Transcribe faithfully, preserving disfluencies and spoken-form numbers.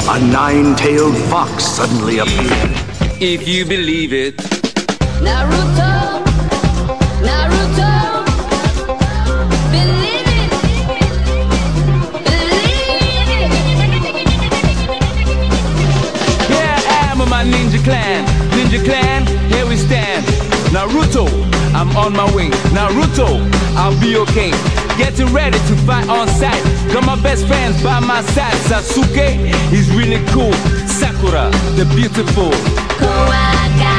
a nine-tailed fox suddenly appeared. If you believe it. Naruto, Naruto, believe it, believe it. Here I am with my ninja clan, ninja clan, here we stand. Naruto, I'm on my way. Naruto, I'll be okay. Getting ready to fight on sight. Got my best friends by my side. Sasuke, he's really cool. Sakura, the beautiful. Who I got?